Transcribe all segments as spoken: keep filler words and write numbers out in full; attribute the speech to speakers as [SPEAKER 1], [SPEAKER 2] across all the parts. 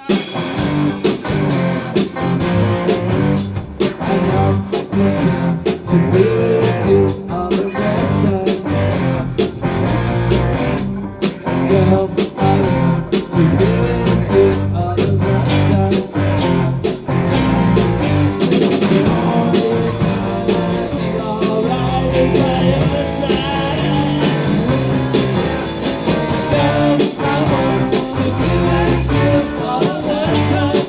[SPEAKER 1] I'm not content to be with you all of the time. Girl, I want to be with you all of the time. And all the time I feel alright is by your side. Girl, I want to be with you all of the time.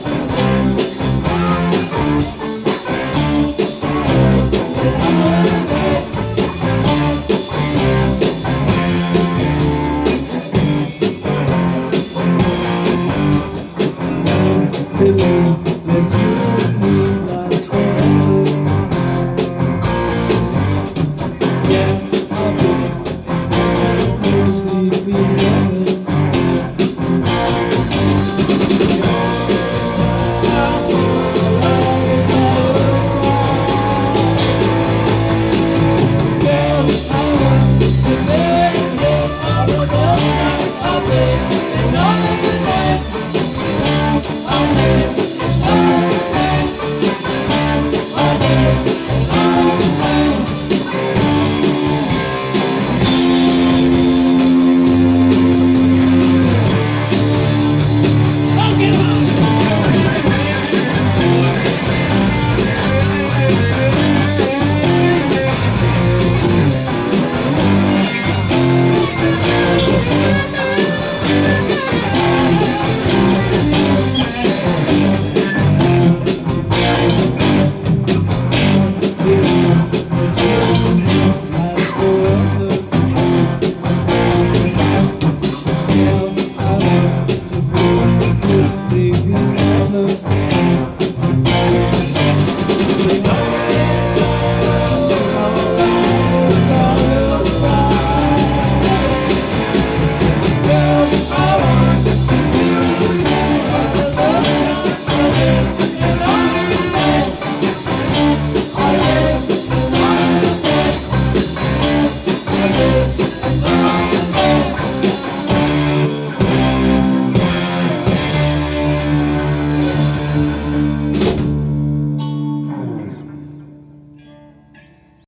[SPEAKER 1] Believe